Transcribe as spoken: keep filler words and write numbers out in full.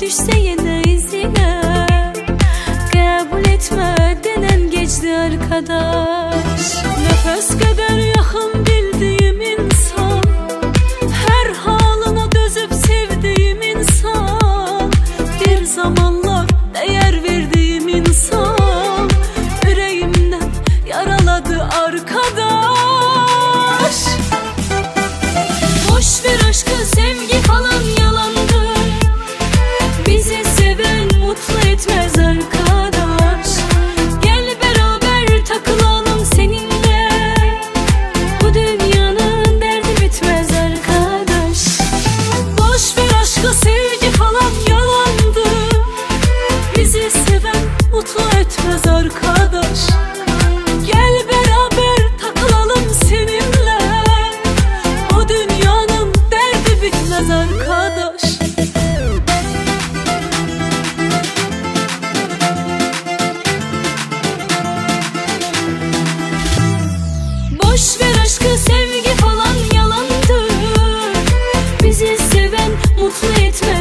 düşse yine izine, kabul etme denen geçti arkadaş. Nefes kadar yakın bildiğim insan, her halına dözüp sevdiğim insan, bir zamanlar değer verdiğim insan, yüreğimden yaraladı arkadaş. Boş ver aşkı, sevgi falan yalandı, bizi seven mutlu etmez arkadaş. Gel beraber takılalım seninle, bu dünyanın derdi bitmez arkadaş. Boş ver aşkı, sevgi falan yalandı, bizi seven mutlu etmez arkadaş. Gel beraber takılalım seninle, bu dünyanın derdi bitmez arkadaş. Boş ver aşkı, sevgi falan yalandı, bizi seven mutlu etmez